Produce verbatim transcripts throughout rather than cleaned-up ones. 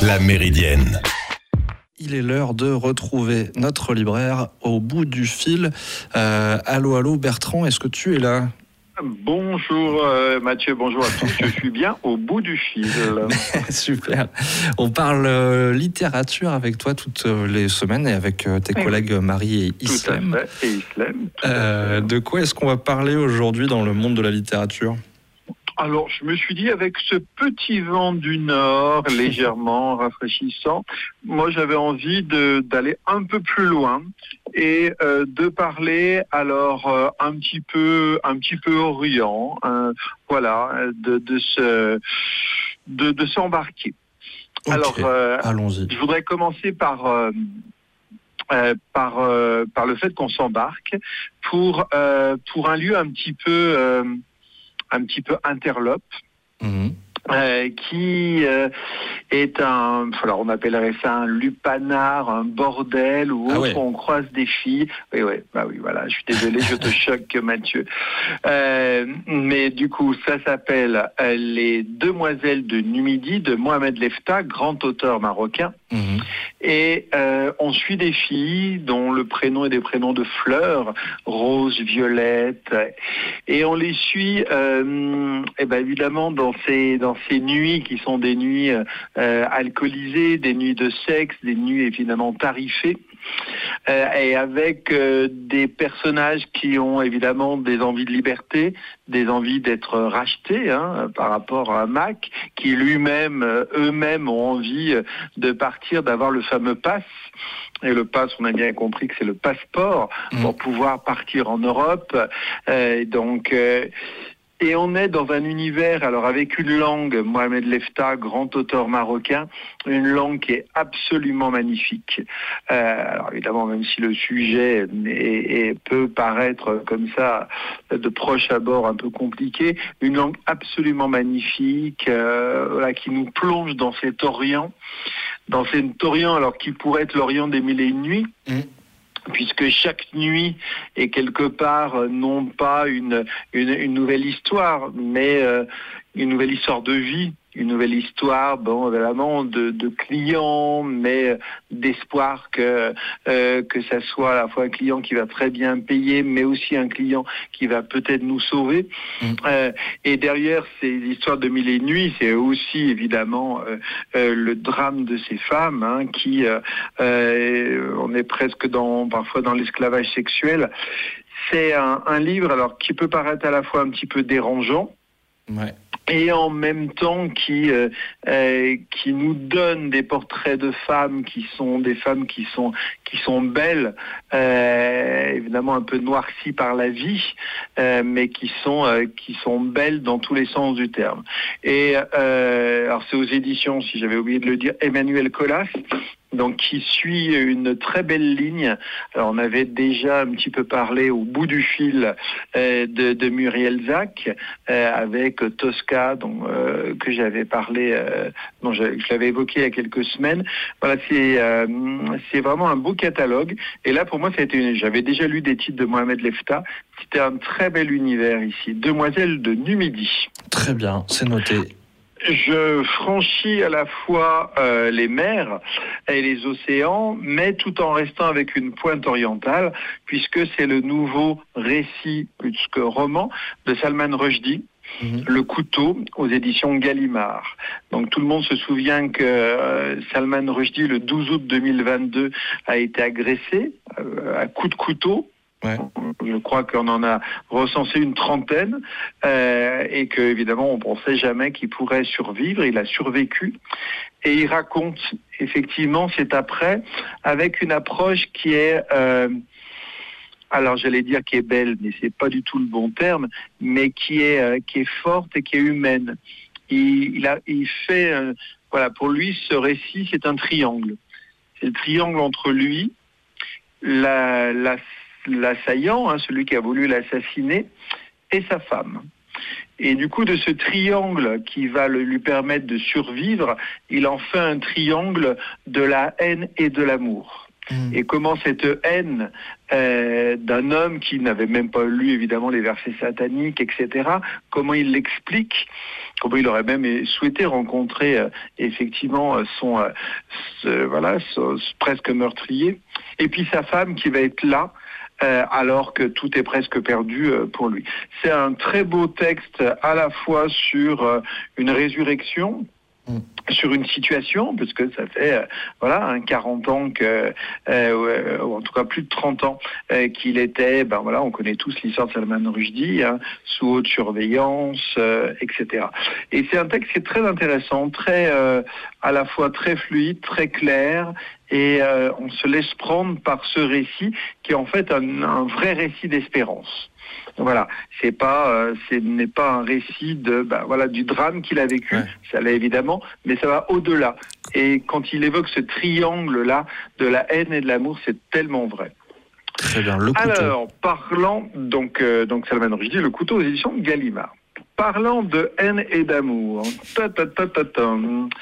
La Méridienne. Il est l'heure de retrouver notre libraire au bout du fil. Euh, allô, allô, Bertrand, est-ce que tu es là ? Bonjour euh, Mathieu, bonjour à tous, je suis bien au bout du fil. Super. On parle euh, littérature avec toi toutes les semaines et avec euh, tes collègues Marie et Islem. Tout à fait, et Islem. Euh, de quoi est-ce qu'on va parler aujourd'hui dans le monde de la littérature ? Alors, je me suis dit, avec ce petit vent du Nord, légèrement rafraîchissant, moi, j'avais envie de, d'aller un peu plus loin et euh, de parler, alors, euh, un petit peu, un petit peu Orient, euh, voilà, de, de, se, de, de s'embarquer. Okay. Alors, euh, allons-y. Je voudrais commencer par... Euh, Euh, par euh, par le fait qu'on s'embarque pour euh, pour un lieu un petit peu euh, un petit peu interlope. Mmh. Euh, qui euh, est un, alors on appellerait ça un lupanar, un bordel ou autre, ah ouais. Où on croise des filles. Oui, oui, bah oui, voilà. Je suis désolé, je te choque, Mathieu. Euh, mais du coup, ça s'appelle euh, Les Demoiselles de Numidie de Mohamed Lefta, grand auteur marocain. Mmh. Et euh, on suit des filles dont le prénom est des prénoms de fleurs, Rose, Violette, et on les suit, euh, et ben évidemment dans ces dans ces nuits qui sont des nuits euh, alcoolisées, des nuits de sexe, des nuits évidemment tarifées. Euh, et avec euh, des personnages qui ont évidemment des envies de liberté, des envies d'être rachetés hein, par rapport à Mac, qui lui-même, euh, eux-mêmes ont envie de partir, d'avoir le fameux pass. Et le pass, on a bien compris que c'est le passeport mmh. pour pouvoir partir en Europe. Euh, donc... Euh, Et on est dans un univers, alors avec une langue, Mohamed Lefta, grand auteur marocain, une langue qui est absolument magnifique. Euh, alors évidemment, même si le sujet est, est, peut paraître comme ça, de proche abord un peu compliqué, une langue absolument magnifique, euh, voilà, qui nous plonge dans cet Orient, dans cet Orient alors qui pourrait être l'Orient des mille et une nuits. Mmh. Puisque chaque nuit est quelque part euh, non pas une, une, une nouvelle histoire, mais euh, une nouvelle histoire de vie, une nouvelle histoire, bon, évidemment, de, de clients, mais d'espoir que euh, que ça soit à la fois un client qui va très bien payer, mais aussi un client qui va peut-être nous sauver. Mmh. Euh, et derrière ces histoires de mille et une nuits, c'est aussi évidemment euh, euh, le drame de ces femmes hein, qui, euh, euh, on est presque dans parfois dans l'esclavage sexuel. C'est un, un livre alors qui peut paraître à la fois un petit peu dérangeant. Ouais. Et en même temps qui euh, euh, qui nous donne des portraits de femmes qui sont des femmes qui sont qui sont belles, euh, évidemment un peu noircies par la vie, euh, mais qui sont euh, qui sont belles dans tous les sens du terme. Et euh, alors c'est aux éditions, si j'avais oublié de le dire, Emmanuel Colas. Donc qui suit une très belle ligne. Alors on avait déjà un petit peu parlé au bout du fil euh, de, de Muriel Zac euh, avec Tosca, dont euh, que j'avais parlé, euh, dont je, je l'avais évoqué il y a quelques semaines. Voilà, c'est euh, c'est vraiment un beau catalogue. Et là pour moi, ça a été une... j'avais déjà lu des titres de Mohamed Lefta. C'était un très bel univers ici. Demoiselles de Numidie. Très bien, c'est noté. Je franchis à la fois euh, les mers et les océans, mais tout en restant avec une pointe orientale, puisque c'est le nouveau récit, plus que roman, de Salman Rushdie, mmh. Le couteau, aux éditions Gallimard. Donc tout le monde se souvient que euh, Salman Rushdie, le douze août deux mille vingt-deux, a été agressé euh, à coups de couteau. Ouais. Je crois qu'on en a recensé une trentaine euh, et que évidemment on pensait jamais qu'il pourrait survivre. Il a survécu et il raconte effectivement cet après avec une approche qui est euh, alors j'allais dire qui est belle, mais c'est pas du tout le bon terme, mais qui est euh, qui est forte et qui est humaine. Il, il a il fait euh, voilà pour lui ce récit c'est un triangle. C'est le triangle entre lui, la la l'assaillant, hein, celui qui a voulu l'assassiner, et sa femme. Et du coup, de ce triangle qui va le, lui permettre de survivre, il en fait un triangle de la haine et de l'amour. Mmh. Et comment cette haine euh, d'un homme qui n'avait même pas lu évidemment les versets sataniques, et cetera, comment il l'explique, comment il aurait même souhaité rencontrer euh, effectivement son, euh, ce, voilà, ce, ce presque meurtrier. Et puis sa femme qui va être là, Euh, alors que tout est presque perdu euh, pour lui. C'est un très beau texte à la fois sur euh, une résurrection, mmh. sur une situation, parce que ça fait euh, voilà un quarante ans que, euh, ou en tout cas plus de trente ans euh, qu'il était, ben voilà, on connaît tous l'histoire de Salman Rushdie, hein, sous haute surveillance, euh, et cetera. Et c'est un texte qui est très intéressant, très euh, à la fois très fluide, très clair. Et euh, on se laisse prendre par ce récit qui est en fait un, un vrai récit d'espérance. Voilà, c'est pas, euh, ce n'est pas un récit de, bah, voilà, du drame qu'il a vécu, ouais. Ça l'est évidemment, mais ça va au-delà. Et quand il évoque ce triangle-là de la haine et de l'amour, c'est tellement vrai. Très bien, le couteau. Alors, parlant, donc, euh, donc Salman Rushdie, Le couteau aux éditions Gallimard. Parlant de haine et d'amour, ta, ta, ta, ta, ta.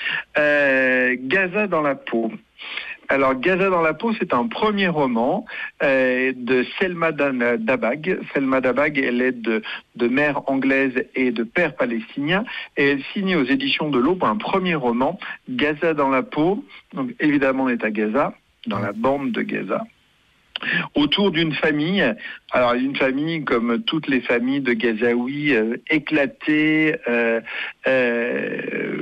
Euh, Gaza dans la peau. Alors, Gaza dans la peau, c'est un premier roman euh, de Selma Dabag. Selma Dabag, elle est de, de mère anglaise et de père palestinien. Et elle signe aux éditions de l'Aube un premier roman, Gaza dans la peau. Donc, évidemment, on est à Gaza, dans la bande de Gaza. Autour d'une famille, alors une famille comme toutes les familles de Gazaouis, euh, éclatée, euh, euh,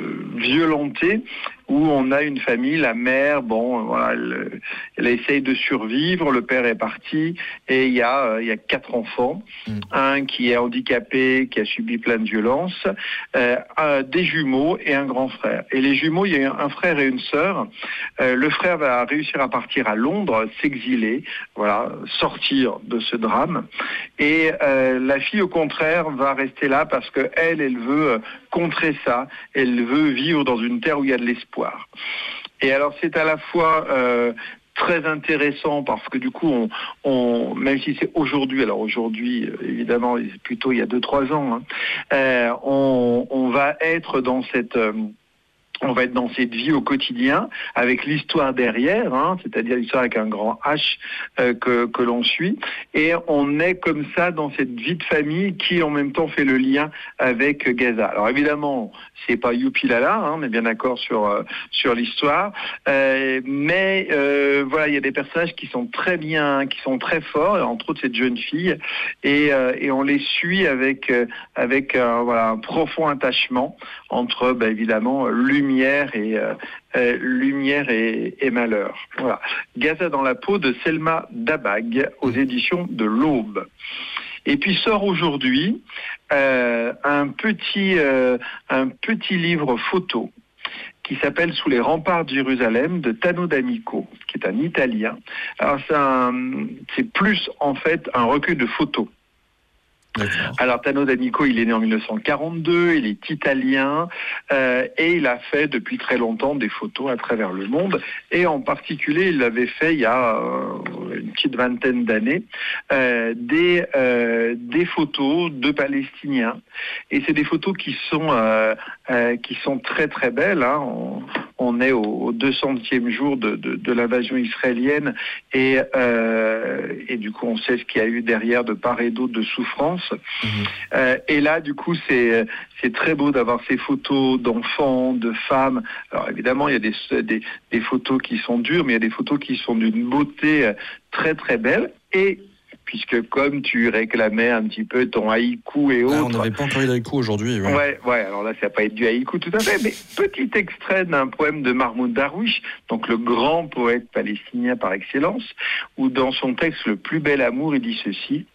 violentée, où on a une famille, la mère, bon, voilà, elle, elle essaye de survivre, le père est parti, et il y a, euh, il y a quatre enfants, mmh. un qui est handicapé, qui a subi plein de violences, euh, un, des jumeaux et un grand frère. Et les jumeaux, il y a un frère et une sœur. Euh, le frère va réussir à partir à Londres, s'exiler, voilà, sortir de ce drame. Et euh, la fille, au contraire, va rester là parce que elle, elle veut contrer ça. Elle veut vivre dans une terre où il y a de l'espoir. Et alors, c'est à la fois euh, très intéressant parce que du coup, on, on, même si c'est aujourd'hui, alors aujourd'hui, évidemment, plutôt il y a deux trois ans, hein, euh, on, on va être dans cette... Euh, On va être dans cette vie au quotidien, avec l'histoire derrière, hein, c'est-à-dire l'histoire avec un grand H euh, que, que l'on suit. Et on est comme ça dans cette vie de famille qui, en même temps, fait le lien avec Gaza. Alors évidemment, c'est pas youpi lala, hein, on est bien d'accord sur, euh, sur l'histoire. Euh, mais euh, voilà, il y a des personnages qui sont très bien, qui sont très forts, entre autres cette jeune fille. Et, euh, et on les suit avec, euh, avec euh, voilà, un profond attachement entre, bah, évidemment, l'humain, Lumière et, euh, euh, lumière et, et malheur. Voilà. Gaza dans la peau de Selma Dabag aux éditions de l'Aube. Et puis sort aujourd'hui euh, un petit euh, un petit livre photo qui s'appelle Sous les remparts de Jérusalem de Tano D'Amico, qui est un Italien. Alors c'est, un, c'est plus en fait un recueil de photos. D'accord. Alors Tano D'Amico, il est né en dix-neuf cent quarante-deux, il est italien euh, et il a fait depuis très longtemps des photos à travers le monde et en particulier il l'avait fait il y a euh, une petite vingtaine d'années euh, des, euh, des photos de Palestiniens et c'est des photos qui sont, euh, euh, qui sont très très belles, hein. on, on est au, au deux centième jour de, de, de l'invasion israélienne et, euh, et du coup on sait ce qu'il y a eu derrière de part et d'autre de souffrance. Mmh. Euh, et là, du coup, c'est c'est très beau d'avoir ces photos d'enfants, de femmes. Alors évidemment, il y a des, des des photos qui sont dures, mais il y a des photos qui sont d'une beauté très très belle. Et puisque comme tu réclamais un petit peu ton haïku et autres... Ah, on n'avait pas encore eu d'haïku aujourd'hui. Ouais. ouais, ouais, alors là, ça va pas être du haïku tout à fait, mais petit extrait d'un poème de Mahmoud Darwish, donc le grand poète palestinien par excellence, où dans son texte « Le plus bel amour », il dit ceci: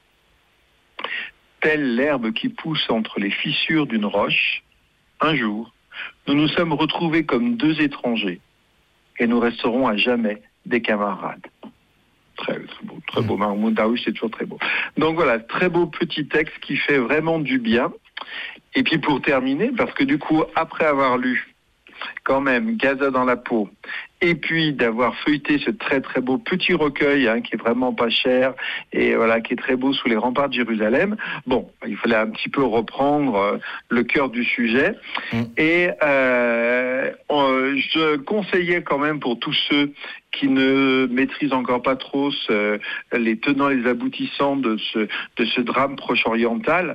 telle l'herbe qui pousse entre les fissures d'une roche, un jour, nous nous sommes retrouvés comme deux étrangers et nous resterons à jamais des camarades. Très, très beau, très beau. Mahmoud Darwish, c'est toujours très beau. Donc voilà, très beau petit texte qui fait vraiment du bien. Et puis pour terminer, parce que du coup, après avoir lu quand même Gaza dans la peau et puis d'avoir feuilleté ce très très beau petit recueil hein, qui est vraiment pas cher et voilà qui est très beau sous les remparts de Jérusalem. Bon, il fallait un petit peu reprendre euh, le cœur du sujet mmh. et euh, euh, je conseillais quand même pour tous ceux qui ne maîtrisent encore pas trop ce, les tenants et les aboutissants de ce, de ce drame proche-oriental.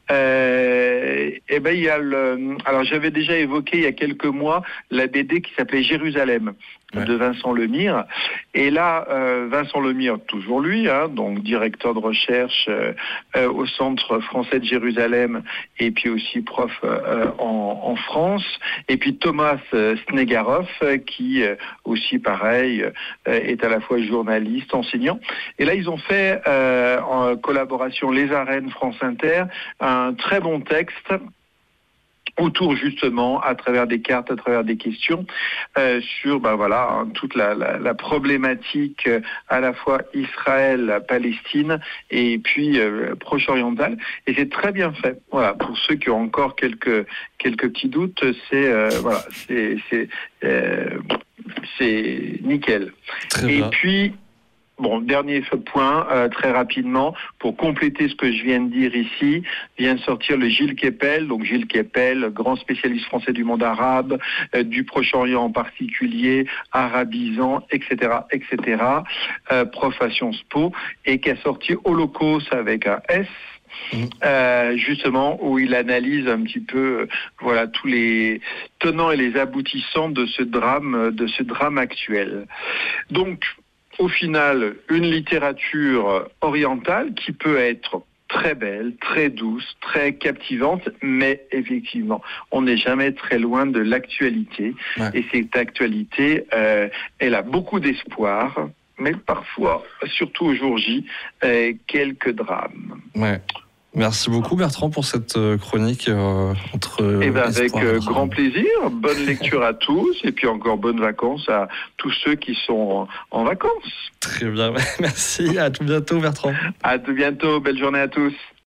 Euh, et ben, il y a le, alors j'avais déjà évoqué il y a quelques mois la B D qui s'appelait Jérusalem ouais. de Vincent Lemire. Et là, euh, Vincent Lemire, toujours lui, hein, donc directeur de recherche euh, euh, au Centre français de Jérusalem et puis aussi prof euh, en, en France. Et puis Thomas euh, Snegarov euh, qui euh, aussi pareil est à la fois journaliste, enseignant. Et là, ils ont fait, euh, en collaboration Les Arènes France Inter, un très bon texte autour justement, à travers des cartes, à travers des questions, euh, sur ben voilà hein, toute la, la, la problématique euh, à la fois Israël-Palestine et puis euh, Proche-Oriental. Et c'est très bien fait. Voilà, pour ceux qui ont encore quelques quelques petits doutes, c'est euh, voilà, c'est c'est euh, c'est nickel. Très et bien. puis Bon, dernier point, euh, très rapidement, pour compléter ce que je viens de dire ici, vient de sortir le Gilles Kepel, donc Gilles Kepel, grand spécialiste français du monde arabe, euh, du Proche-Orient en particulier, arabisant, et cetera, et cetera, euh, prof à Sciences Po, et qui a sorti Holocauste avec un S, Mmh. Euh, justement où il analyse un petit peu euh, voilà tous les tenants et les aboutissants de ce drame de ce drame actuel. Donc au final, une littérature orientale qui peut être très belle, très douce, très captivante, mais effectivement, on n'est jamais très loin de l'actualité. Ouais. Et cette actualité, euh, elle a beaucoup d'espoir, mais parfois, surtout au jour J, euh, quelques drames. Ouais. Merci beaucoup Bertrand pour cette chronique euh, entre. Eh ben avec euh, grand plaisir. Bonne lecture à tous et puis encore bonnes vacances à tous ceux qui sont en, en vacances. Très bien, merci. À tout bientôt Bertrand. À tout bientôt. Belle journée à tous.